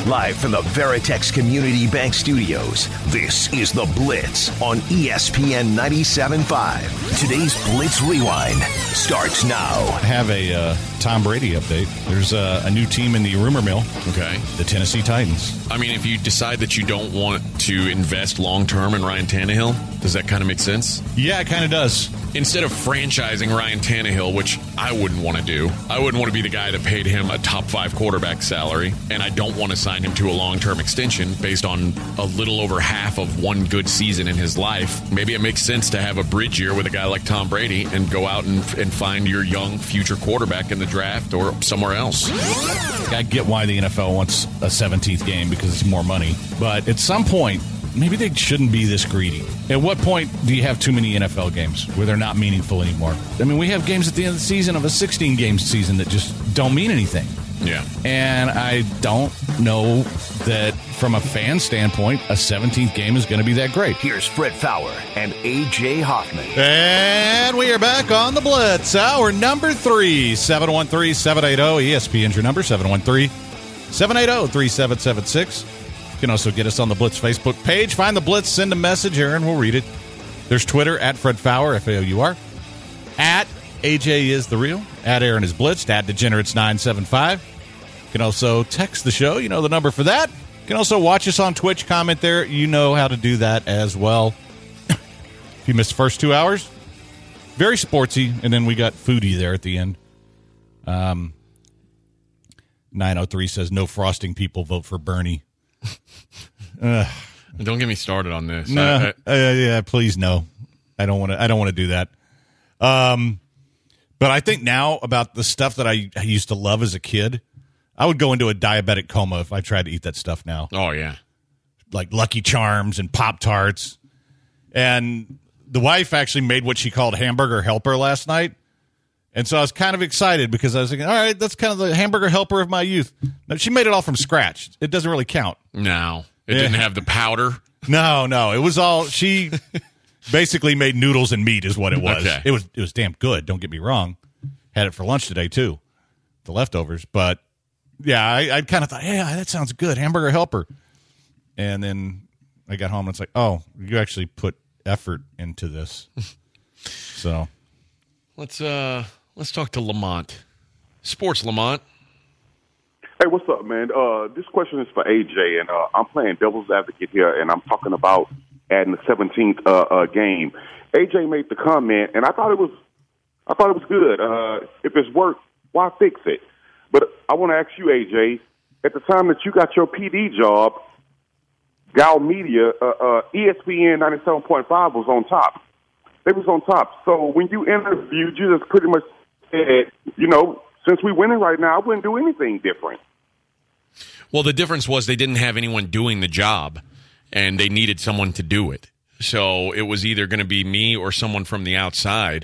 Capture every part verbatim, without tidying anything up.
Live from the Veritex Community Bank Studios, this is The Blitz on E S P N ninety-seven point five. Today's Blitz Rewind starts now. I have a uh, Tom Brady update. There's uh, a new team in the rumor mill. Okay. The Tennessee Titans. I mean, if you decide that you don't want to invest long-term in Ryan Tannehill, does that kind of make sense? Yeah, it kind of does. Instead of franchising Ryan Tannehill, which I wouldn't want to do, I wouldn't want to be the guy that paid him a top five quarterback salary, and I don't want to sign him to a long-term extension based on a little over half of one good season in his life. Maybe it makes sense to have a bridge year with a guy like Tom Brady and go out and, and find your young future quarterback in the draft or somewhere else. I get why the N F L wants a seventeenth game because it's more money, but at some point, maybe they shouldn't be this greedy. At what point do you have too many N F L games where they're not meaningful anymore? I mean, we have games at the end of the season of a sixteen-game season that just don't mean anything. Yeah. And I don't know that from a fan standpoint, a seventeenth game is going to be that great. Here's Fred Faour and A J Hoffman. And we are back on the Blitz. Hour number three, seven one three, seven eight zero, E S P N's your number, seven one three, seven eight zero, three seven seven six. You can also get us on the Blitz Facebook page. Find the Blitz, send a message, Aaron will read it. There's Twitter, at Fred Faour, F A O U R. At A J is the real. At Aaron is Blitzed. At Degenerates nine seven five. You can also text the show. You know the number for that. You can also watch us on Twitch, comment there. You know how to do that as well. If you missed the first two hours, very sportsy, and then we got foodie there at the end. Um, nine oh three says, no frosting people, vote for Bernie. uh, Don't get me started on this. No, I, I, uh, yeah, please no. I don't want to. I don't want to do that. Um, but I think now about the stuff that I, I used to love as a kid. I would go into a diabetic coma if I tried to eat that stuff now. Oh yeah, like Lucky Charms and Pop-Tarts. And the wife actually made what she called Hamburger Helper last night. And so I was kind of excited because I was thinking, all right, that's kind of the Hamburger Helper of my youth. Now, she made it all from scratch. It doesn't really count. No, it Yeah. didn't have the powder. No, no. It was all, she basically made noodles and meat is what it was. Okay. It was it was damn good, don't get me wrong. Had it for lunch today, too, the leftovers. But, yeah, I, I kind of thought, yeah, that sounds good, Hamburger Helper. And then I got home and it's like, oh, you actually put effort into this. So. Let's uh let's talk to Lamont. Sports Lamont. Hey, what's up, man? Uh, this question is for A J, and uh, I'm playing devil's advocate here, and I'm talking about adding the seventeenth uh, uh, game. A J made the comment, and I thought it was, I thought it was good. Uh, if it's worked, why fix it? But I want to ask you, A J, at the time that you got your P D job, Gal Media, uh, uh, E S P N ninety-seven point five was on top. They was on top. So when you interviewed, you just pretty much said, you know, since we're winning right now, I wouldn't do anything different. Well, the difference was they didn't have anyone doing the job, and they needed someone to do it. So it was either going to be me or someone from the outside.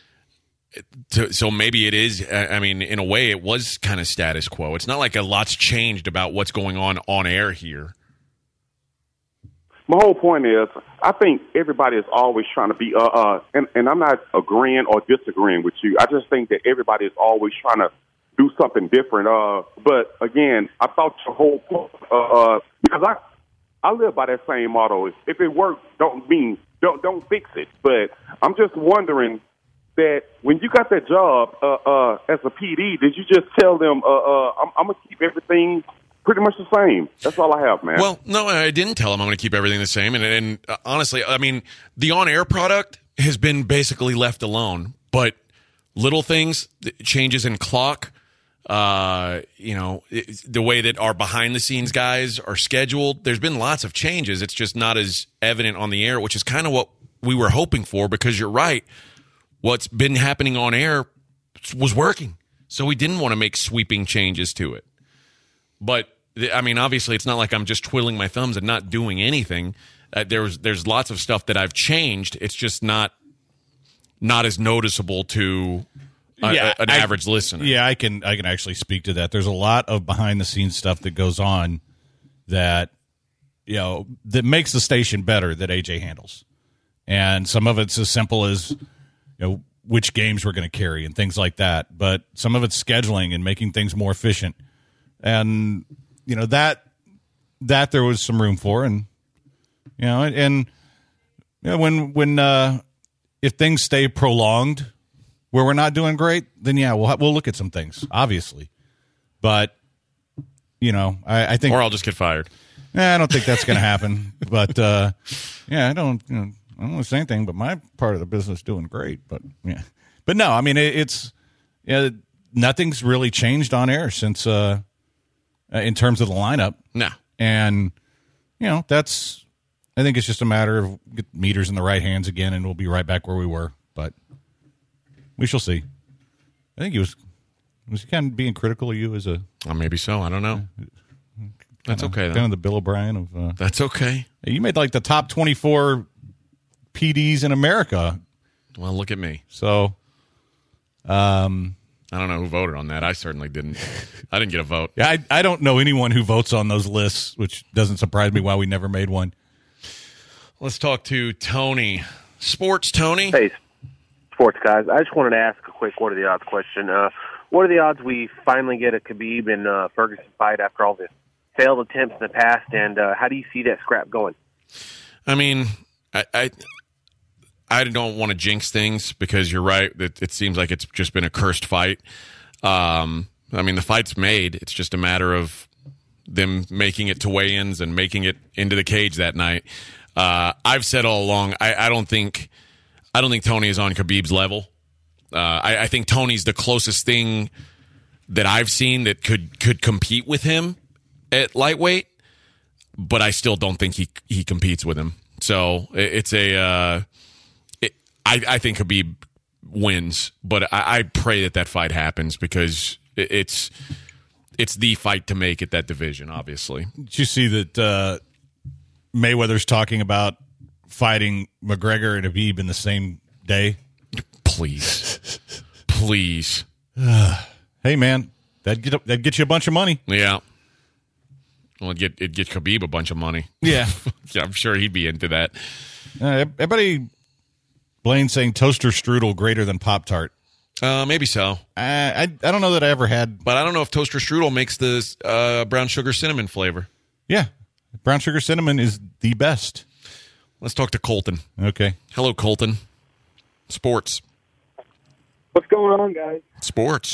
To, so maybe it is, I mean, in a way, it was kind of status quo. It's not like a lot's changed about what's going on on air here. My whole point is, I think everybody is always trying to be, uh, uh, and, and I'm not agreeing or disagreeing with you. I just think that everybody is always trying to do something different. Uh, but again, I thought your whole point, uh, uh, because I, I live by that same motto. If it works, don't mean, don't, don't fix it. But I'm just wondering that when you got that job, uh, uh, as a P D, did you just tell them, uh, uh, I'm, I'm going to keep everything pretty much the same? That's all I have, man. Well, no, I didn't tell him I'm going to keep everything the same. And, and uh, honestly, I mean, the on-air product has been basically left alone. But little things, changes in clock, uh, you know, it, the way that our behind-the-scenes guys are scheduled, there's been lots of changes. It's just not as evident on the air, which is kind of what we were hoping for, because you're right. What's been happening on air was working. So we didn't want to make sweeping changes to it. But, I mean, obviously, it's not like I'm just twiddling my thumbs and not doing anything. Uh, there's there's lots of stuff that I've changed. It's just not not as noticeable to a, yeah, a, an I, average listener. Yeah, I can I can actually speak to that. There's a lot of behind the scenes stuff that goes on that you know that makes the station better that A J handles, and some of it's as simple as you know which games we're going to carry and things like that. But some of it's scheduling and making things more efficient. And, you know, that that there was some room for, and you know, and you know, when when uh, if things stay prolonged where we're not doing great, then yeah, we'll we'll look at some things, obviously. But you know, I, I think, or I'll just get fired. Eh, I don't think that's going to happen. But uh, yeah, I don't. You know, I don't want to say anything, but my part of the business is doing great. But yeah, but no, I mean it, it's yeah, nothing's really changed on air since uh, in terms of the lineup. No, and you know that's. I think it's just a matter of get meters in the right hands again, and we'll be right back where we were. But we shall see. I think he was was he kind of being critical of you as a. Well, maybe so. I don't know. That's Kinda, okay, though. Kind of the Bill O'Brien of. Uh, That's okay. You made like the top twenty-four P Ds in America. Well, look at me. So, um, I don't know who voted on that. I certainly didn't. I didn't get a vote. Yeah, I, I don't know anyone who votes on those lists, which doesn't surprise me why we never made one. Let's talk to Tony. Sports, Tony. Hey, sports guys. I just wanted to ask a quick what are the odds question. Uh, what are the odds we finally get a Khabib and uh, Ferguson fight after all the failed attempts in the past, and uh, how do you see that scrap going? I mean, I I, I don't want to jinx things because you're right. It, it seems like it's just been a cursed fight. Um, I mean, the fight's made. It's just a matter of them making it to weigh-ins and making it into the cage that night. Uh, I've said all along, I, I don't think, I don't think Tony is on Khabib's level. Uh, I, I think Tony's the closest thing that I've seen that could could compete with him at lightweight, but I still don't think he he competes with him. So it, it's a, uh, it, I I think Khabib wins, but I, I pray that that fight happens because it, it's it's the fight to make at that division. Obviously, did you see that? Uh Mayweather's talking about fighting McGregor and Khabib in the same day. Please, please. Hey, man, that get that get you a bunch of money. Yeah. Well, it'd get it'd get Khabib a bunch of money. Yeah, yeah, I'm sure he'd be into that. Uh, everybody, Blaine saying toaster strudel greater than Pop-Tart. Uh, maybe so. I, I I don't know that I ever had, but I don't know if toaster strudel makes the uh, brown sugar cinnamon flavor. Yeah. Brown sugar cinnamon is the best. Let's talk to Colton. Okay. Hello, Colton. Sports. What's going on, guys? Sports.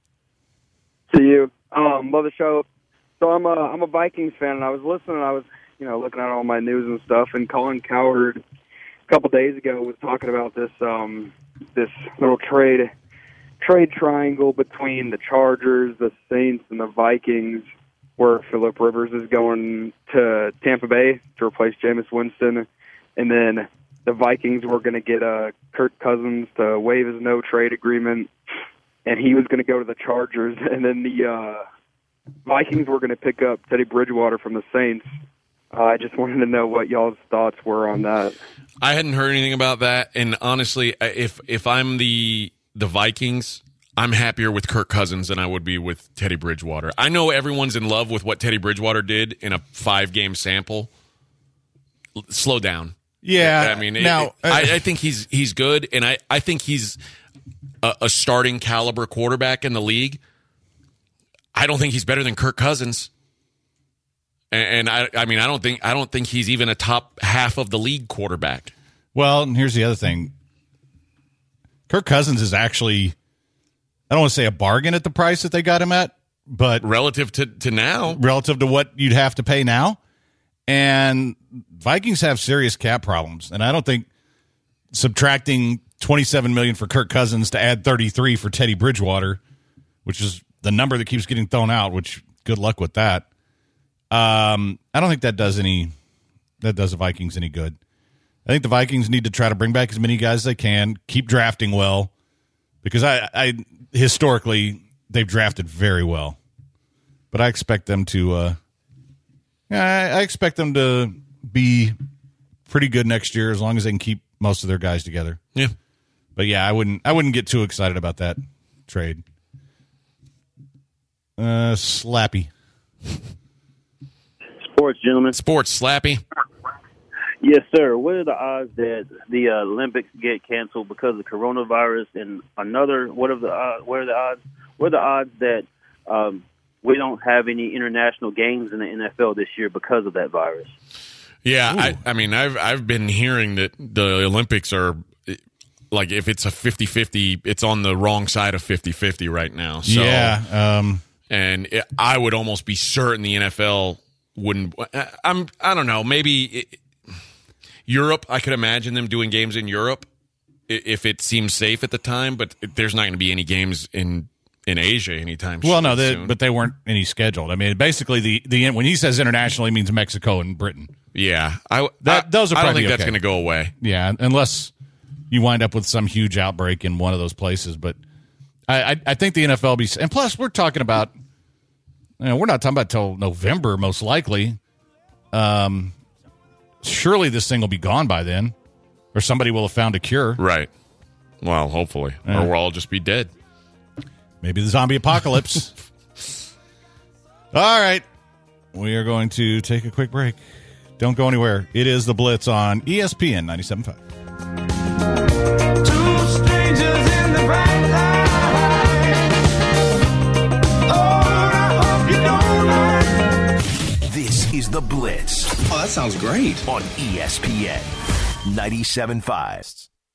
See you. Um, love the show. So I'm a I'm a Vikings fan, and I was listening. I was you know looking at all my news and stuff, and Colin Cowherd a couple days ago was talking about this um this little trade trade triangle between the Chargers, the Saints, and the Vikings, where Phillip Rivers is going to Tampa Bay to replace Jameis Winston, and then the Vikings were going to get uh, Kirk Cousins to waive his no-trade agreement, and he was going to go to the Chargers, and then the uh, Vikings were going to pick up Teddy Bridgewater from the Saints. Uh, I just wanted to know what y'all's thoughts were on that. I hadn't heard anything about that, and honestly, if if I'm the the Vikings, I'm happier with Kirk Cousins than I would be with Teddy Bridgewater. I know everyone's in love with what Teddy Bridgewater did in a five-game sample. L- slow down. Yeah. I mean, now it, it, I, I think he's he's good, and I, I think he's a, a starting caliber quarterback in the league. I don't think he's better than Kirk Cousins, and, and I I mean I don't think I don't think he's even a top half of the league quarterback. Well, and here's the other thing. Kirk Cousins is actually, I don't want to say a bargain at the price that they got him at, but relative to, to now, relative to what you'd have to pay now. And Vikings have serious cap problems. And I don't think subtracting twenty-seven million dollars for Kirk Cousins to add thirty-three for Teddy Bridgewater, which is the number that keeps getting thrown out, which good luck with that. Um, I don't think that does any, that does the Vikings any good. I think the Vikings need to try to bring back as many guys as they can, keep drafting well, because I, I historically they've drafted very well, but I expect them to, uh, yeah, I, I expect them to be pretty good next year as long as they can keep most of their guys together. Yeah, but yeah, I wouldn't, I wouldn't get too excited about that trade. Uh, Slappy. Sports, gentlemen. Sports, Slappy. Yes, sir. What are the odds that the uh, Olympics get canceled because of coronavirus? And another, what are the uh, what are the odds? What are the odds that um, we don't have any international games in the N F L this year because of that virus. Yeah, I, I mean, I've I've been hearing that the Olympics are, like, if it's a fifty-fifty, it's on the wrong side of fifty-fifty right now. So, yeah. Um, and it, I would almost be certain the N F L wouldn't. I'm. I don't know. Maybe it, Europe. I could imagine them doing games in Europe if it seems safe at the time. But there's not going to be any games in in Asia anytime. Well, no, they, soon. but they weren't any scheduled. I mean, basically, the the when he says international, he means Mexico and Britain. Yeah, I that I, those are. I don't probably think that's okay. going to go away. Yeah, unless you wind up with some huge outbreak in one of those places. But I, I, I think the N F L will be. And plus, we're talking about. You know, we're not talking about till November, most likely. Um, surely this thing will be gone by then, or somebody will have found a cure. Right. Well, hopefully, Yeah. or we'll all just be dead. Maybe the zombie apocalypse. All right, we are going to take a quick break. Don't go anywhere. It is the Blitz on E S P N ninety-seven point five. Two strangers in the bright light. Oh, I hope you don't mind. This is the Blitz Oh, that sounds great. on E S P N ninety-seven point five.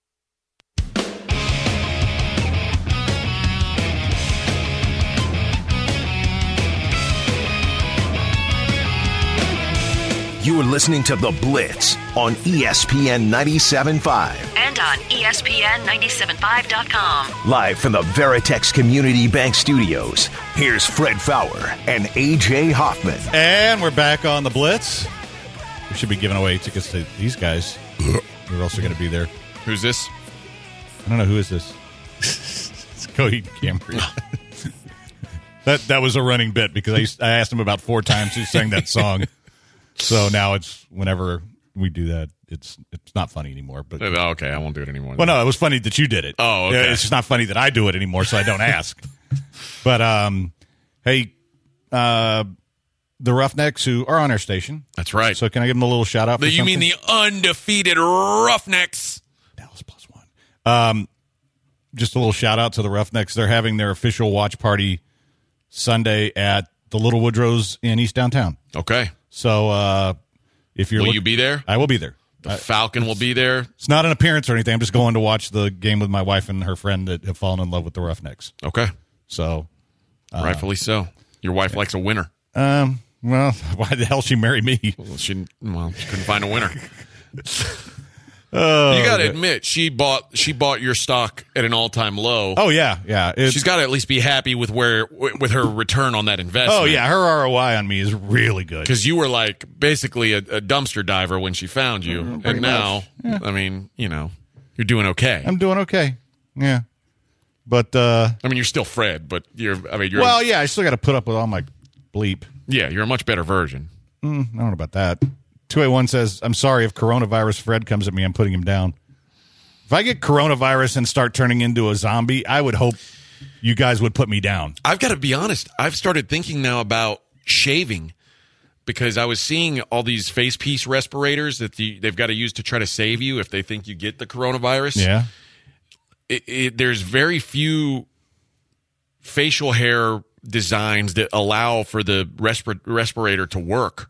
You are listening to The Blitz on E S P N ninety-seven point five. And on E S P N ninety-seven point five dot com. Live from the Veritex Community Bank Studios, here's Fred Fowler and A J Hoffman. And we're back on the Blitz. We should be giving away tickets to these guys. We're also going to be there. Who's this? I don't know, who is this? It's Coheed Camry. that that was a running bit because I, used, I asked him about four times who sang that song. So now it's whenever we do that, it's it's not funny anymore. But Oh, okay, I won't do it anymore. well, no, it was funny that you did it. Oh, okay. Yeah, it's just not funny that I do it anymore, so I don't ask. But um, hey, uh, the Roughnecks who are on our station. That's right. So can I give them a little shout out? For The- you mean something? the undefeated Roughnecks? Dallas plus one. Um, just a little shout out to the Roughnecks. They're having their official watch party Sunday at the Little Woodrow's in East Downtown. Okay. So uh, if you're, Will look- you be there? I will be there. The Falcon will be there. It's not an appearance or anything. I'm just going to watch the game with my wife and her friend that have fallen in love with the Roughnecks. Okay. So, uh, Rightfully so. Your wife likes a winner. um, well, why the hell she marry me? Well, she, well, she couldn't find a winner. Oh, You got to okay. admit, she bought she bought your stock at an all time low. Oh yeah, yeah. It's- She's got to at least be happy with where with her return on that investment. Oh yeah, her R O I on me is really good. Because you were like basically a, a dumpster diver when she found you, Mm, pretty and now, much. I mean, you know, you're doing okay. I'm doing okay. Yeah, but uh, I mean, you're still Fred, but you're. I mean, you're. well, yeah, I still got to put up with all my bleep. yeah, you're a much better version. Mm, I don't know about that. two eighty-one says, I'm sorry if coronavirus Fred comes at me, I'm putting him down. If I get coronavirus and start turning into a zombie, I would hope you guys would put me down. I've got to be honest. I've started thinking now about shaving because I was seeing all these face piece respirators that the, they've got to use to try to save you if they think you get the coronavirus. Yeah. It, it, there's very few facial hair designs that allow for the respir- respirator to work.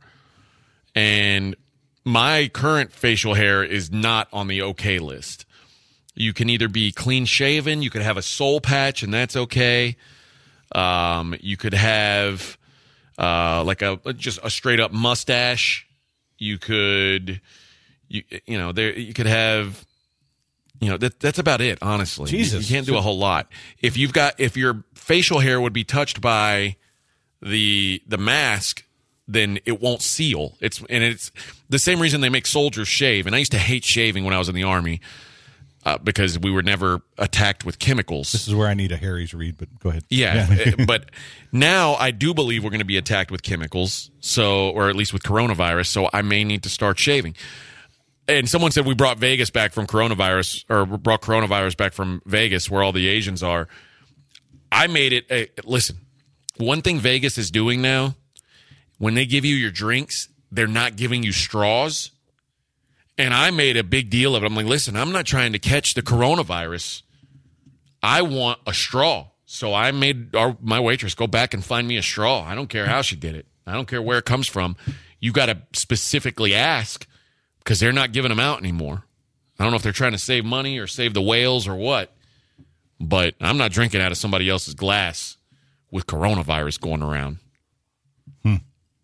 And my current facial hair is not on the okay list. You can either be clean shaven, you could have a soul patch, and that's okay. Um, you could have uh, like a just a straight up mustache. You could, you you know, there you could have, you know, that that's about it. Honestly, Jesus. you, you can't do a whole lot. If you've got if your facial hair would be touched by the the mask, then it won't seal. It's and it's the same reason they make soldiers shave. And I used to hate shaving when I was in the Army. Uh, because we were never attacked with chemicals. This is where I need a Harry's read, but go ahead. Yeah, but now I do believe we're going to be attacked with chemicals, so or at least with coronavirus, so I may need to start shaving. And someone said we brought Vegas back from coronavirus, or brought coronavirus back from Vegas, where all the Asians are. I made it. Uh, listen, one thing Vegas is doing now, when they give you your drinks, they're not giving you straws. And I made a big deal of it. I'm like, listen, I'm not trying to catch the coronavirus. I want a straw. So I made our, my waitress go back and find me a straw. I don't care how she did it. I don't care where it comes from. You got to specifically ask because they're not giving them out anymore. I don't know if they're trying to save money or save the whales or what, but I'm not drinking out of somebody else's glass with coronavirus going around. Hmm.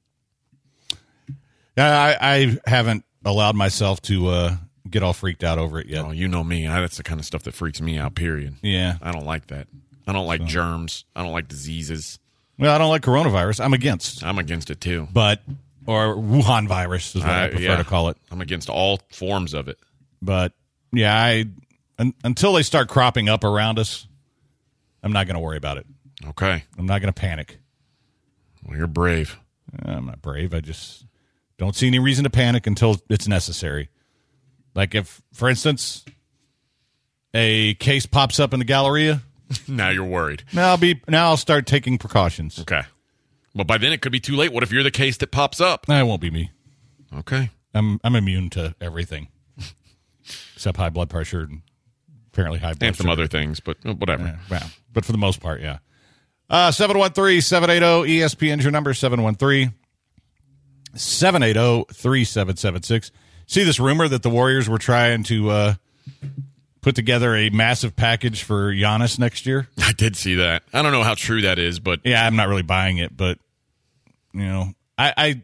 I, I haven't allowed myself to uh, get all freaked out over it yet. Oh, you know me. I, that's the kind of stuff that freaks me out, period. Yeah. I don't like that. I don't like So. germs. I don't like diseases. Well, I don't like coronavirus. I'm against. I'm against it, too. But, or Wuhan virus is what I, I- prefer yeah. to call it. I'm against all forms of it. But, yeah, I un, until they start cropping up around us, I'm not going to worry about it. Okay. I'm not going to panic. Well, you're brave. I'm not brave. I just don't see any reason to panic until it's necessary. Like if, for instance, a case pops up in the Galleria, Now you're worried. now I'll be now I'll start taking precautions. Okay. Well, by then it could be too late. What if you're the case that pops up? That won't be me. Okay. I'm I'm immune to everything except high blood pressure and apparently high blood And some sugar. other things, but uh, whatever. Yeah, well, but for the most part, yeah. Uh, seven one three, seven eight zero, E S P N is your number, seven one three, seven eight zero, three seven seven six. See this rumor that the Warriors were trying to uh, put together a massive package for Giannis next year? I did see that. I don't know how true that is, but Yeah, I'm not really buying it, but, you know, I,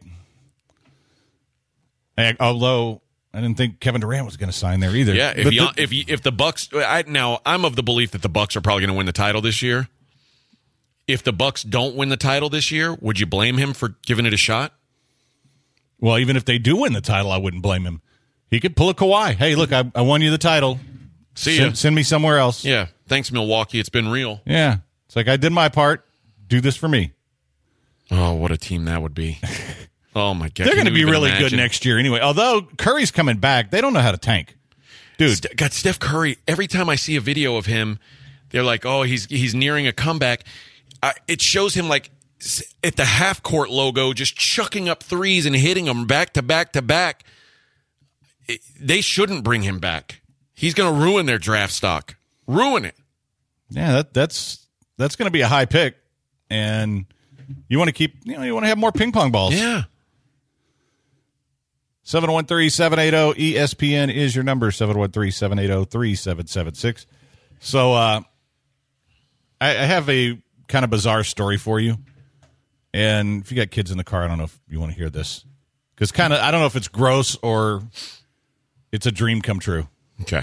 I, I although I didn't think Kevin Durant was going to sign there either. yeah, if But you, the- if you, if the Bucks, I, now I'm of the belief that the Bucks are probably going to win the title this year. If the Bucks don't win the title this year, would you blame him for giving it a shot? Well, even if they do win the title, I wouldn't blame him. He could pull a Kawhi. Hey, look, I, I won you the title. See send, ya. send me somewhere else. Yeah. Thanks, Milwaukee. It's been real. Yeah. It's like I did my part. Do this for me. Oh, what a team that would be. Oh, my God. They're Can going to you be even really good imagine? next year anyway. Although Curry's coming back, they don't know how to tank. Dude, St- got Steph Curry. Every time I see a video of him, they're like, "Oh, he's he's nearing a comeback." I, it shows him like s- at the half court logo, just chucking up threes and hitting them back to back to back. It- they shouldn't bring him back. He's going to ruin their draft stock. Ruin it. yeah, that, that's that's going to be a high pick. And you want to keep, you know, you want to have more ping pong balls. Yeah. seven one three, seven eight zero, E S P N is your number, seven one three, seven eight zero, three seven seven six. So uh, I, I have a kind of bizarre story for you. And if you got kids in the car, I don't know if you want to hear this. Because kind of, I don't know if it's gross or it's a dream come true. Okay.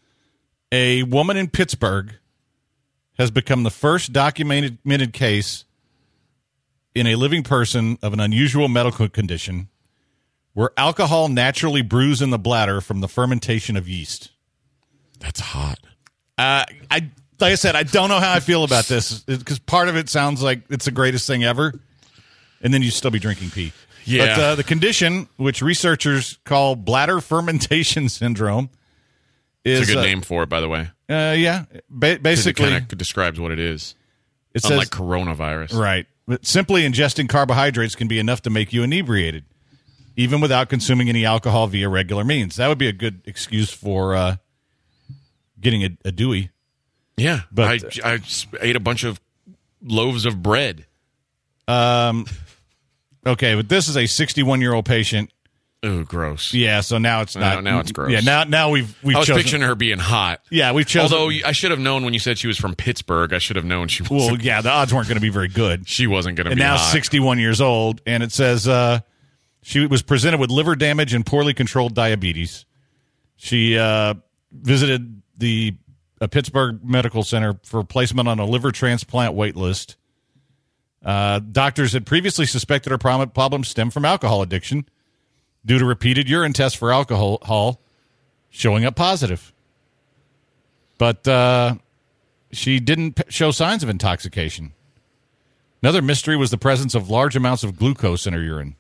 A woman in Pittsburgh has become the first documented case in a living person of an unusual medical condition where alcohol naturally brews in the bladder from the fermentation of yeast. That's hot. Uh, I like I said, I don't know how I feel about this because part of it sounds like it's the greatest thing ever, and then you still be drinking pee. Yeah. But uh, the condition, which researchers call bladder fermentation syndrome, is It's a good uh, name for it, by the way. Uh, yeah, ba- 'Cause basically, it kind of describes what it is. it Unlike says coronavirus. right. But simply ingesting carbohydrates can be enough to make you inebriated, even without consuming any alcohol via regular means. That would be a good excuse for uh, getting a, a Dewey. Yeah. But- I, I s- ate a bunch of loaves of bread. Um, okay, but this is a sixty-one-year-old patient. Ooh, gross. Yeah, so now it's Now- not. now it's gross. Yeah, now now we've we've I was chosen. picturing her being hot. Yeah, we've chosen. Although I should have known when you said she was from Pittsburgh, I should have known she well, wasn't. yeah, the odds weren't going to be very good. She wasn't going to And be now hot. sixty-one years old, and it says uh, she was presented with liver damage and poorly controlled diabetes. She uh, visited the uh, Pittsburgh Medical Center for placement on a liver transplant wait list. Uh, doctors had previously suspected her prom- problem stemmed from alcohol addiction due to repeated urine tests for alcohol showing up positive. But uh, she didn't p- show signs of intoxication. Another mystery was the presence of large amounts of glucose in her urine.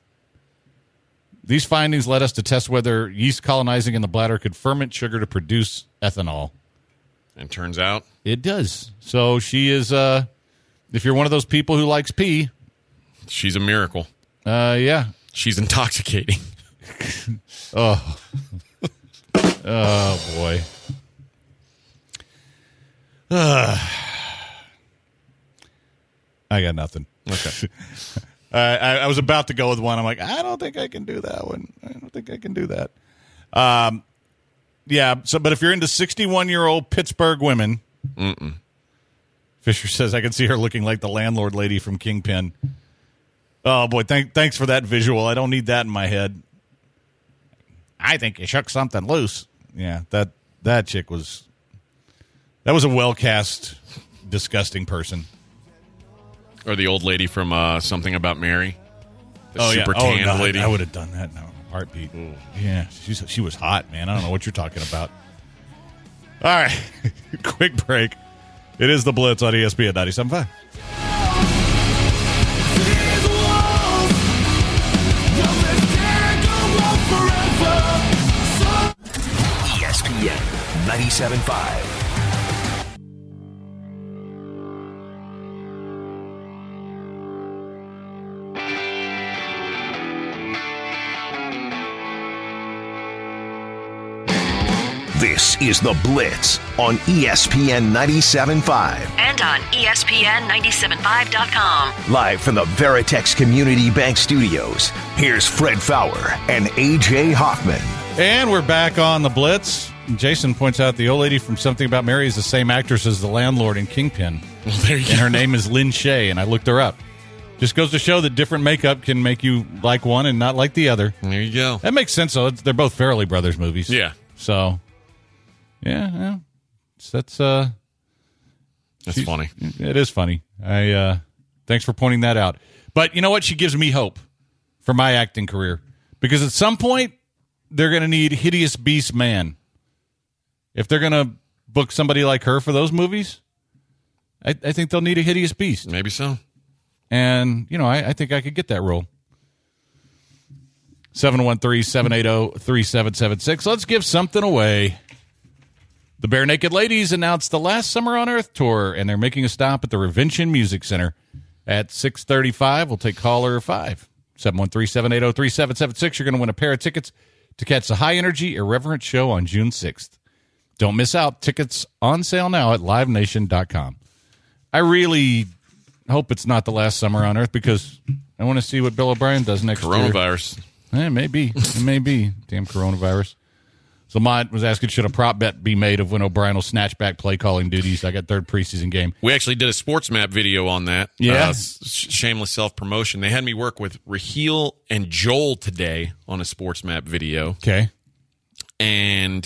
These findings led us to test whether yeast colonizing in the bladder could ferment sugar to produce ethanol. And turns out, It does. So she is, uh, if you're one of those people who likes pee, she's a miracle. uh, yeah. She's intoxicating. Oh. Oh, boy. Uh, I got nothing. Okay. uh, I, I was about to go with one. I'm like, I don't think I can do that one. I don't think I can do that. Um, yeah. So, but if you're into sixty-one-year-old Pittsburgh women, Mm-mm. Fisher says I can see her looking like the landlord lady from Kingpin. Oh boy, thank, thanks for that visual. I don't need that in my head. I think you shook something loose. Yeah, that that chick was. That was a well cast, disgusting person. Or the old lady from uh, Something About Mary. The oh super yeah, tanned oh, no, lady. I, I would have done that in a heartbeat. Ooh. Yeah, she's she was hot, man. I don't know what you're talking about. All right, quick break. It is the Blitz on E S P N ninety-seven point five. E S P N ninety-seven point five. This is The Blitz on E S P N ninety-seven point five. And on E S P N ninety-seven point five dot com. Live from the Veritex Community Bank Studios, here's Fred Fowler and A J Hoffman. And we're back on The Blitz. Jason points out the old lady from Something About Mary is the same actress as the landlord in Kingpin. Well, there you and go. her name is Lynn Shay, and I looked her up. Just goes to show that different makeup can make you like one and not like the other. There you go. That makes sense, though. It's, they're both Farrelly Brothers movies. Yeah. So... Yeah, yeah. That's uh That's funny. It is funny. I uh thanks for pointing that out. But you know what? She gives me hope for my acting career. Because at some point they're gonna need Hideous Beast Man. If they're gonna book somebody like her for those movies, I, I think they'll need a Hideous Beast. Maybe so. And, you know, I, I think I could get that role. seven one three, seven eight zero, three seven seven six. Let's give something away. The Bare Naked Ladies announced the Last Summer on Earth tour, and they're making a stop at the Revention Music Center at six thirty-five. We'll take caller five. seven one three, seven eight zero, three seven seven six. You're going to win a pair of tickets to catch the High Energy Irreverent Show on June sixth. Don't miss out. Tickets on sale now at live nation dot com. I really hope it's not the last summer on Earth because I want to see what Bill O'Brien does next year. Coronavirus. Eh, it may be. It may be. Damn coronavirus. So Mott was asking, should a prop bet be made of when O'Brien will snatch back play calling duties? I got third preseason game. We actually did a sports map video on that. Yeah. Uh, shameless self-promotion. They had me work with Raheel and Joel today on a sports map video. Okay. And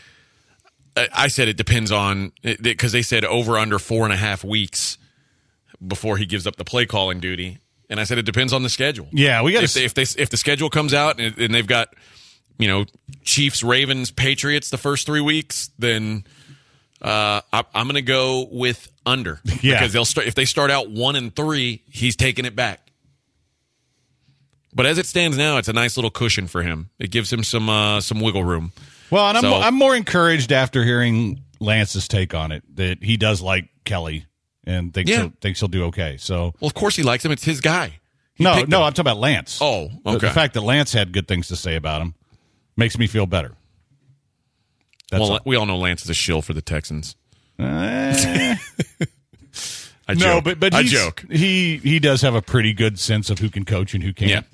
I said it depends on, because they said over under four and a half weeks before he gives up the play calling duty. And I said it depends on the schedule. Yeah, we got if, they, if they if the schedule comes out and, and they've got, you know, Chiefs, Ravens, Patriots the first three weeks, then uh, I, I'm going to go with under. Yeah. Because they'll start if they start out one and three, he's taking it back. But as it stands now, it's a nice little cushion for him. It gives him some uh, some wiggle room. Well, and I'm So- I'm more encouraged after hearing Lance's take on it that he does like Kelly and thinks Yeah. he'll, thinks he'll do okay. So Well, of course he likes him. It's his guy. He no, picked no, him. I'm talking about Lance. Oh, The- okay. The fact that Lance had good things to say about him makes me feel better. That's well, all. we all know Lance is a shill for the Texans. Eh. I no, joke. but but I he's- joke. He he does have a pretty good sense of who can coach and who can't. Yeah.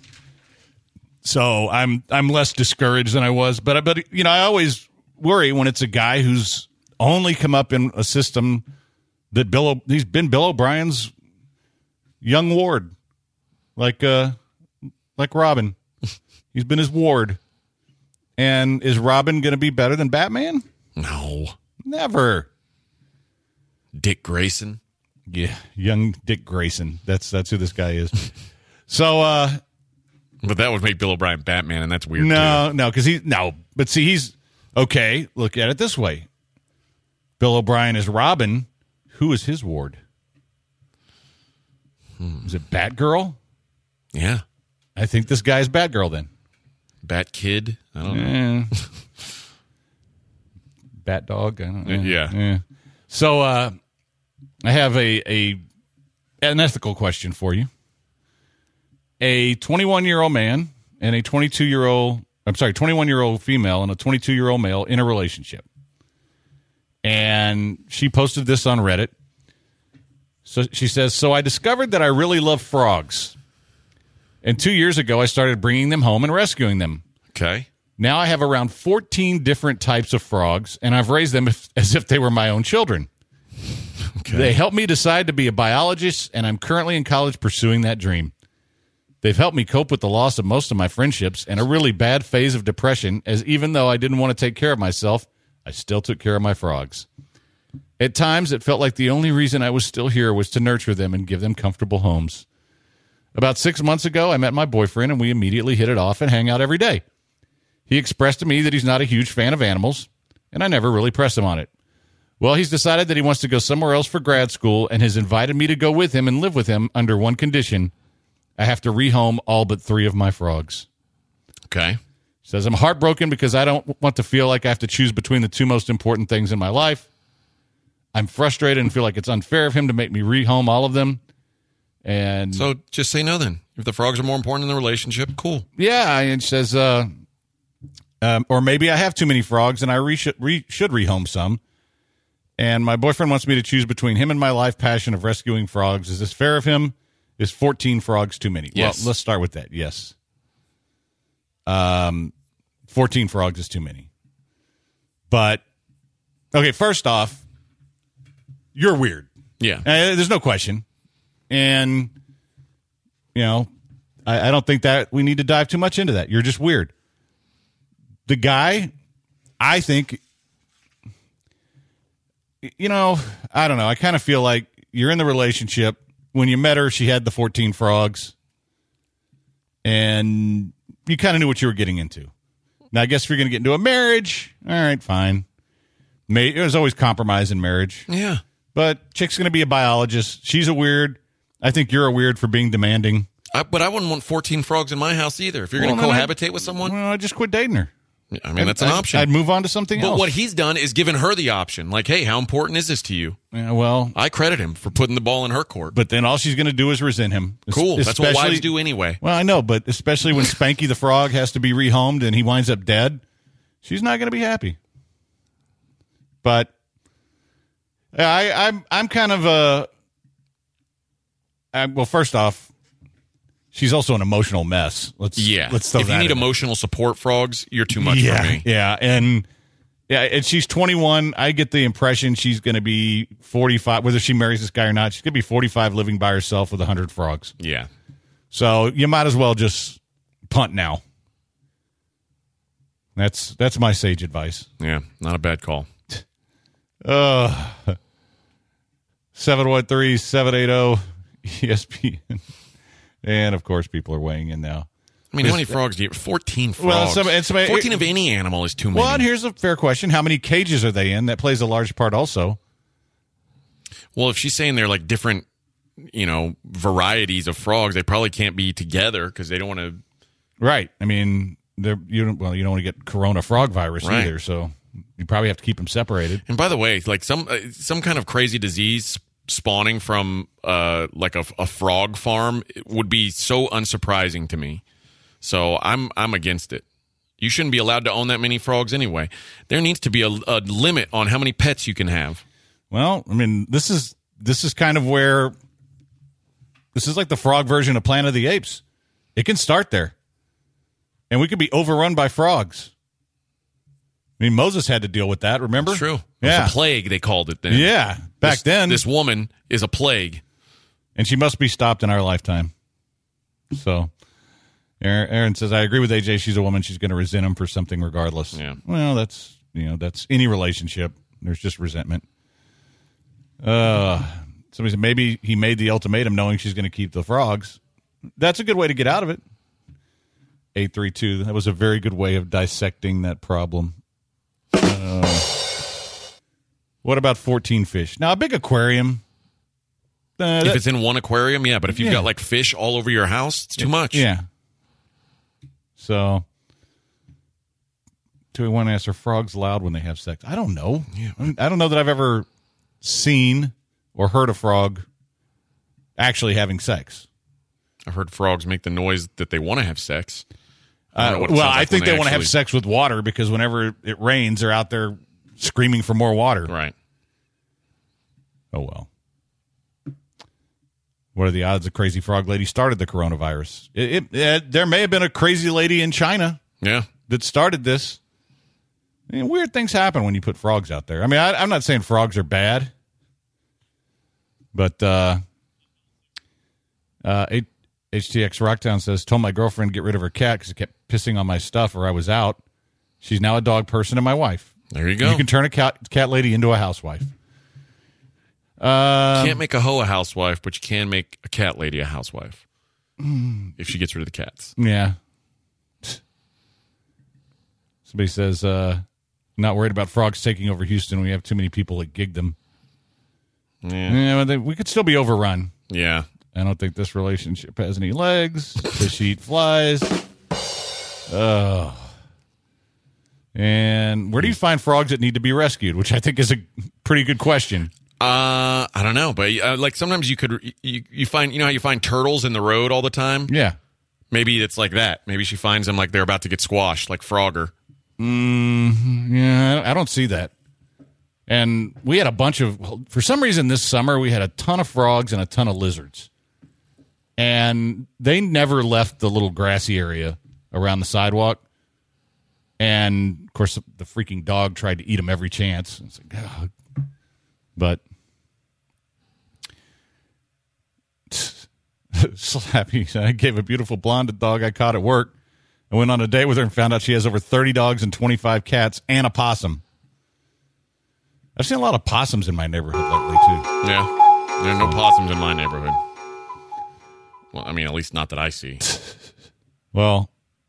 So I'm I'm less discouraged than I was, but but you know I always worry when it's a guy who's only come up in a system that Bill O- he's been Bill O'Brien's young ward, like uh like Robin. He's been his ward, and is Robin going to be better than Batman? No. Never. Dick Grayson. Yeah, young Dick Grayson. That's that's who this guy is. So uh But that would make Bill O'Brien Batman, and that's weird, no, no, because he no, but see, he's okay. Look at it this way: Bill O'Brien is Robin. Who is his ward? Hmm. Is it Batgirl? too. Yeah. I think this guy's Batgirl. Then Bat Kid. I don't know. Eh. Bat Dog. I don't know. Yeah. Eh. So uh, I have a a an ethical question for you. A twenty-one-year-old man and a twenty-two-year-old, I'm sorry, twenty-one-year-old female and a twenty-two-year-old male in a relationship. And she posted this on Reddit. So she says, so I discovered that I really love frogs. And two years ago, I started bringing them home and rescuing them. Okay. Now I have around fourteen different types of frogs, and I've raised them if, as if they were my own children. Okay. They helped me decide to be a biologist, and I'm currently in college pursuing that dream. They've helped me cope with the loss of most of my friendships and a really bad phase of depression, as even though I didn't want to take care of myself, I still took care of my frogs. At times, it felt like the only reason I was still here was to nurture them and give them comfortable homes. About six months ago, I met my boyfriend, and we immediately hit it off and hang out every day. He expressed to me that he's not a huge fan of animals, and I never really pressed him on it. Well, he's decided that he wants to go somewhere else for grad school and has invited me to go with him and live with him under one condition. I have to rehome all but three of my frogs. Okay. Says, I'm heartbroken because I don't want to feel like I have to choose between the two most important things in my life. I'm frustrated and feel like it's unfair of him to make me rehome all of them. And So just say no then. If the frogs are more important in the relationship, cool. yeah, and she says, uh, um, or maybe I have too many frogs and I re- should, re- should rehome some. And my boyfriend wants me to choose between him and my life passion of rescuing frogs. Is this fair of him? Is fourteen frogs too many? Yes. Well, let's start with that. Yes. Um, fourteen frogs is too many. But, okay, first off, you're weird. Yeah. Uh, there's no question. And, you know, I, I don't think that we need to dive too much into that. You're just weird. The guy, I think, you know, I don't know. I kind of feel like you're in the relationship. When you met her, she had the fourteen frogs. And you kind of knew what you were getting into. Now, I guess if you're going to get into a marriage, all right, fine. May, there's always compromise in marriage. Yeah. But chick's going to be a biologist. She's a weird. I think you're a weird for being demanding. I, but I wouldn't want fourteen frogs in my house either. If you're Well, going to then I- cohabitate with someone, Well, I just quit dating her. I mean, that's an I'd- option. I'd move on to something but else. what he's done is given her the option. Like, hey, how important is this to you? Yeah, well, I credit him for putting the ball in her court. but then all she's going to do is resent him. Es- Cool. That's what especially- wives do anyway. Well, I know, but especially when Spanky the frog has to be rehomed and he winds up dead, she's not going to be happy. But yeah, I, I'm I'm kind of a. I, well, first off, she's also an emotional mess. Let's Yeah. Let's throw if you that need in there. emotional support frogs, you're too much yeah, for me. Yeah, and yeah, and she's twenty-one. I get the impression she's going to be forty-five. Whether she marries this guy or not, she's going to be forty-five, living by herself with one hundred frogs. Yeah. So you might as well just punt now. That's that's my sage advice. Yeah. Not a bad call. Uh, seven one three, seven eight zero E S P N. And, of course, people are weighing in now. I mean, how many frogs do you fourteen frogs. Well, some- and some- fourteen of any animal is too many. Well, and here's a fair question. How many cages are they in? That plays a large part also. Well, if she's saying they're like different, you know, varieties of frogs, they probably can't be together because they don't want to. Right. I mean, they're, you don't, well, you don't want to get corona frog virus Right. either, so you probably have to keep them separated. And by the way, like some uh, some kind of crazy disease spawning from uh, like a, a frog farm would be so unsurprising to me. So I'm I'm against it. You shouldn't be allowed to own that many frogs anyway. There needs to be a, a limit on how many pets you can have. Well, I mean, this is this is kind of where this is like the frog version of Planet of the Apes. It can start there, and we could be overrun by frogs. I mean, Moses had to deal with that. Remember? It's true. Yeah. It was a plague, they called it then. Yeah, back This- then, This woman is a plague. and she must be stopped in our lifetime. So, Aaron, Aaron says, "I agree with A J. She's a woman. She's going to resent him for something, regardless." Yeah. Well, that's you know that's any relationship. There's just resentment. Uh, somebody said maybe he made the ultimatum knowing she's going to keep the frogs. That's a good way to get out of it. eight three two. That was a very good way of dissecting that problem. Uh, what about fourteen fish? Now, a big aquarium. Uh, If that- it's in one aquarium, yeah. But if you've Yeah. got like fish all over your house, it's too much. Yeah. So, do we want to ask, are frogs loud when they have sex? I don't know. Yeah. I mean, I don't know that I've ever seen or heard a frog actually having sex. I've heard frogs make the noise that they want to have sex. I don't know Uh, what it well, sounds I like think when they, want to have actually- sex with water because whenever it rains, they're out there screaming for more water. Right. Oh, well. What are the odds a crazy frog lady started the coronavirus? It, it, it, there may have been a crazy lady in China Yeah. that started this. I mean, weird things happen when you put frogs out there. I mean, I, I'm not saying frogs are bad, but uh, uh, H T X Rocktown says, told my girlfriend to get rid of her cat because it kept pissing on my stuff or I was out. She's now a dog person and my wife. There you go. You can turn a cat, cat lady into a housewife. Uh, Can't make a hoe a housewife, but you can make a cat lady a housewife if she gets rid of the cats. Yeah. Somebody says, uh, not worried about frogs taking over Houston. We have too many people that gig them. Yeah. Yeah, well, they, we could still be overrun. Yeah. I don't think this relationship has any legs. Fish eat flies. Oh. And where do you find frogs that need to be rescued? Which I think is a pretty good question. Uh, I don't know, but uh, like sometimes you could you, you find you know how you find turtles in the road all the time. Yeah, maybe it's like that. Maybe she finds them like they're about to get squashed, like Frogger. Mm, yeah, I don't see that. And we had a bunch of for some reason this summer we had a ton of frogs and a ton of lizards, and they never left the little grassy area around the sidewalk. And of course, the freaking dog tried to eat them every chance. It's like, oh. But Slappy, I gave a beautiful blonde dog I caught at work. I went on a date with her and found out she has over thirty dogs and twenty-five cats and a possum. I've seen a lot of possums in my neighborhood lately, too. Yeah. There are no possums in my neighborhood. Well, I mean, at least not that I see. Well,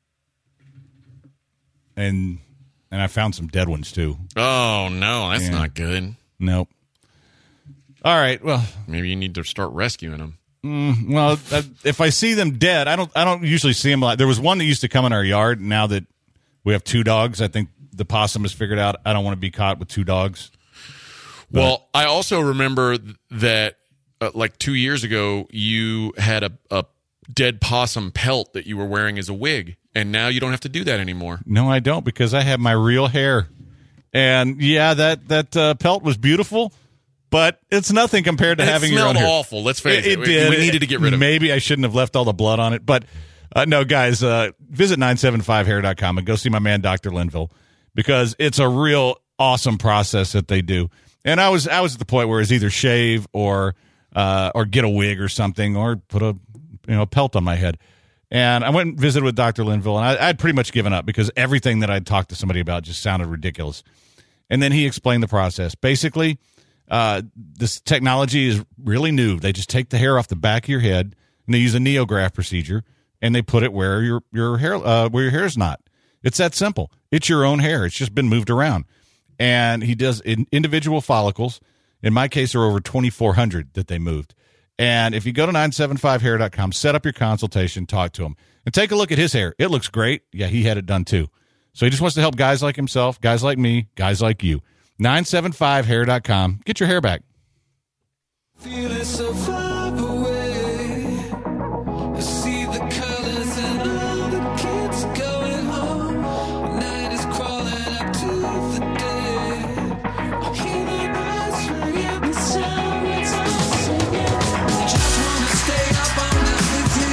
and and I found some dead ones, too. Oh, no. That's Yeah. not good. Nope. All right, well, maybe you need to start rescuing them. Mm, well, uh, if I see them dead, I don't. I don't usually see them. Like there was one that used to come in our yard. Now that we have two dogs, I think the possum has figured out I don't want to be caught with two dogs. But, well, I also remember that, uh, like two years ago, you had a, a dead possum pelt that you were wearing as a wig, and now you don't have to do that anymore. No, I don't because I have my real hair, and yeah, that that uh, pelt was beautiful. But it's nothing compared to and having it your own smelled hair. awful. Let's face it. it. It did. We needed to get rid of it. Maybe I shouldn't have left all the blood on it. But uh, no, guys, uh, visit nine seven five hair dot com and go see my man, Doctor Linville, because it's a real awesome process that they do. And I was I was at the point where it's either shave or uh, or get a wig or something or put a you know pelt on my head. And I went and visited with Doctor Linville, and I, I'd pretty much given up because everything that I'd talked to somebody about just sounded ridiculous. And then he explained the process. Basically, Uh, this technology is really new. They just take the hair off the back of your head and they use a neograft procedure and they put it where your your hair uh, where your hair is not. It's that simple. It's your own hair. It's just been moved around. And he does in individual follicles. In my case, there are over twenty-four hundred that they moved. And if you go to nine seven five hair dot com, set up your consultation, talk to him, and take a look at his hair. It looks great. Yeah, he had it done too. So he just wants to help guys like himself, guys like me, guys like you. nine seven five hair dot com. Get your hair back. Feeling so far away. I see the colors and all the kids going home. The night is crawling up to the day. I hear the birds ringing the sound it's all singing. I just wanna stay up all night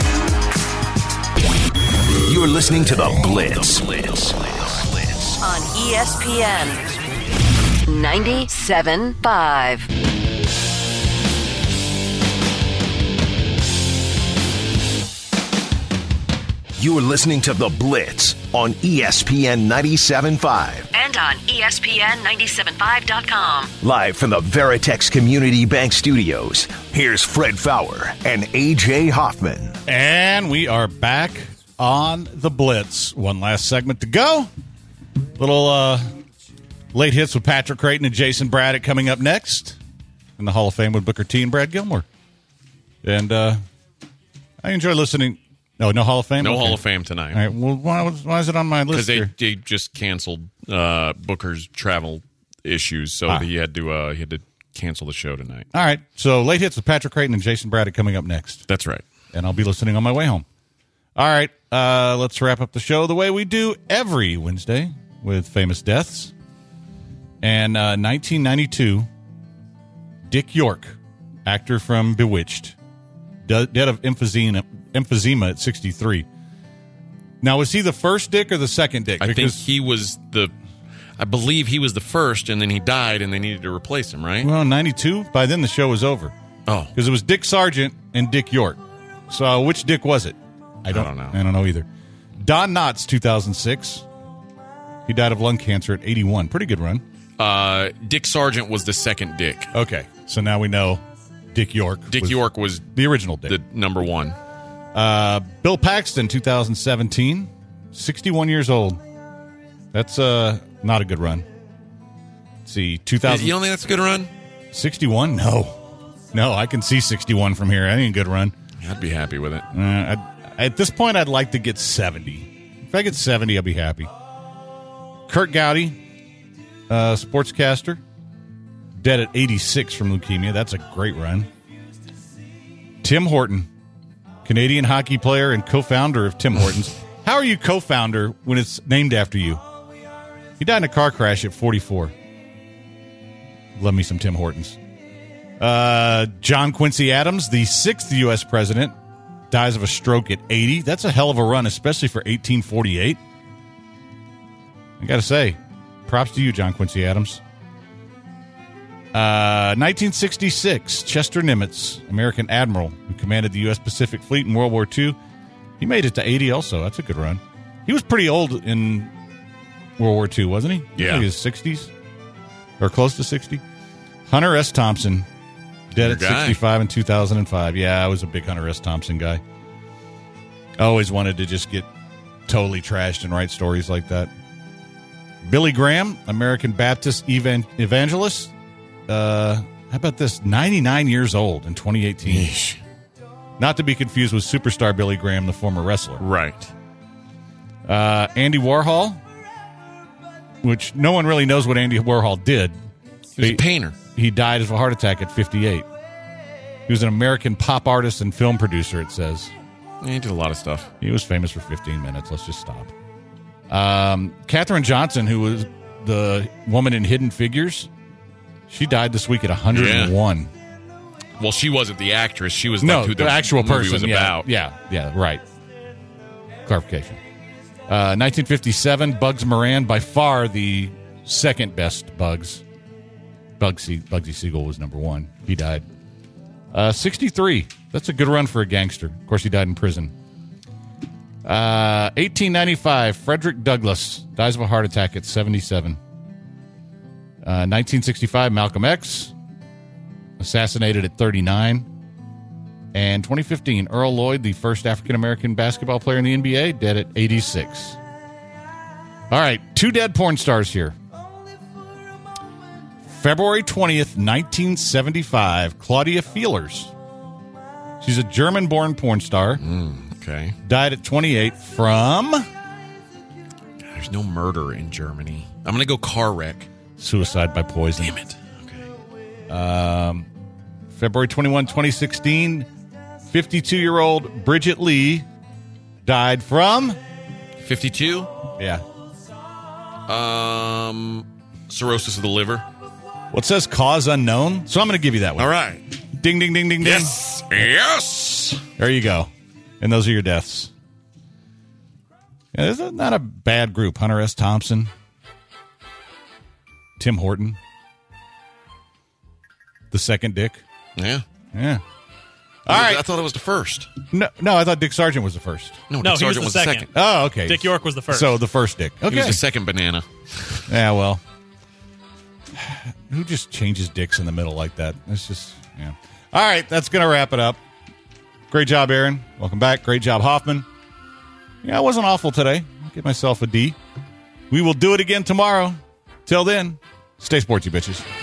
with you. You're listening to The Blitz. Blitz. On E S P N ninety-seven point five. You're listening to The Blitz on E S P N ninety-seven point five. And on E S P N ninety-seven five dot com. Live from the Veritex Community Bank Studios, here's Fred Fowler and A J Hoffman. And we are back on The Blitz. One last segment to go. Little uh, late hits with Patrick Creighton and Jason Braddock coming up next. In the Hall of Fame with Booker T and Brad Gilmore. And uh, I enjoy listening. No, no Hall of Fame? No Okay. Hall of Fame tonight. All right. Well, why, was, why is it on my list Because they, here? they just canceled uh, Booker's travel issues, so Ah. he had to uh, he had to cancel the show tonight. All right. So late hits with Patrick Creighton and Jason Braddock coming up next. That's right. And I'll be listening on my way home. All right. Uh, let's wrap up the show the way we do every Wednesday with famous deaths. And uh, nineteen ninety-two, Dick York, actor from Bewitched, de- dead of emphysema, emphysema at sixty-three. Now, was he the first Dick or the second Dick? I Because, think he was the, I believe he was the first, and then he died, and they needed to replace him, right? well, ninety-two, by then the show was over. Oh, Because it was Dick Sargent and Dick York. So which Dick was it? I don't, don't know. I don't know either. Don Knotts, two thousand six. He died of lung cancer at eighty-one. Pretty good run. uh, Dick Sargent was the second Dick. Okay, so now we know Dick York. Dick was York was the original Dick. the number one. Uh, Bill Paxton, two thousand seventeen, sixty-one years old. That's uh, not a good run. Let's see, two thousand. You don't think that's a good run? sixty-one? No. No, I can see sixty-one from here. That ain't a good run. I'd be happy with it. Uh, I'd, at this point, I'd like to get seventy. If I get seventy, I'll be happy. Kurt Gowdy, uh, sportscaster, dead at eighty-six from leukemia. That's a great run. Tim Horton, Canadian hockey player and co-founder of Tim Hortons. How are you co-founder when it's named after you? He died in a car crash at forty-four. Love me some Tim Hortons. Uh, John Quincy Adams, the sixth U S president, dies of a stroke at eighty. That's a hell of a run, especially for eighteen forty-eight. I got to say, props to you, John Quincy Adams. Uh, nineteen sixty-six, Chester Nimitz, American admiral who commanded the U S Pacific Fleet in World War Two. He made it to eighty also. That's a good run. He was pretty old in World War Two, wasn't he? Yeah. He was sixties or close to sixty. Hunter S. Thompson, dead Your at guy. sixty-five in two thousand five. Yeah, I was a big Hunter S. Thompson guy. I always wanted to just get totally trashed and write stories like that. Billy Graham, American Baptist evan- evangelist. Uh, how about this? ninety-nine years old in twenty eighteen. Yeesh. Not to be confused with superstar Billy Graham, the former wrestler. Right. Uh, Andy Warhol, which no one really knows what Andy Warhol did. He was a painter. He died of a heart attack at fifty-eight. He was an American pop artist and film producer, it says. Yeah, he did a lot of stuff. He was famous for fifteen minutes. Let's just stop. Um, Katherine Johnson, who was the woman in Hidden Figures, she died this week at one hundred and one. Yeah. Well, she wasn't the actress. She was No, like who the, the actual movie person was yeah, about. Yeah, yeah, right. Clarification. Uh, nineteen fifty-seven, Bugs Moran, by far the second best Bugs. Bugsy, Bugsy Siegel was number one. He died. Uh, sixty-three. That's a good run for a gangster. Of course, he died in prison. Uh, eighteen ninety-five, Frederick Douglass dies of a heart attack at seventy-seven. Uh, nineteen sixty-five, Malcolm X, assassinated at thirty-nine. And twenty fifteen, Earl Lloyd, the first African-American basketball player in the N B A, dead at eighty-six. All right, two dead porn stars here. February twentieth, nineteen seventy-five, Claudia Feelers. She's a German-born porn star. Mm, okay. Died at twenty-eight from... God, there's no murder in Germany. I'm going to go car wreck. Suicide by poison. Damn it. Okay. Um, February twenty-first, twenty sixteen, fifty-two-year-old Bridget Lee died from... fifty-two? Yeah. Um, cirrhosis of the liver. Well, it says cause unknown, so I'm going to give you that one. All right. Ding, ding, ding, ding, ding. Yes. Yes. There you go. And those are your deaths. Yeah, this is not a bad group. Hunter S. Thompson. Tim Horton. The second Dick. Yeah. Yeah. All right. I thought it was the first. No, no, I thought Dick Sargent was the first. No, No, Dick he was Sargent the was the second. second. Oh, okay. Dick York was the first. So the first Dick. He Okay. was the second banana. Yeah, well. Who just changes dicks in the middle like that? It's just, yeah. All right, that's going to wrap it up. Great job, Aaron. Welcome back. Great job, Hoffman. Yeah, I wasn't awful today. I'll give myself a D. We will do it again tomorrow. Till then, stay sporty, bitches.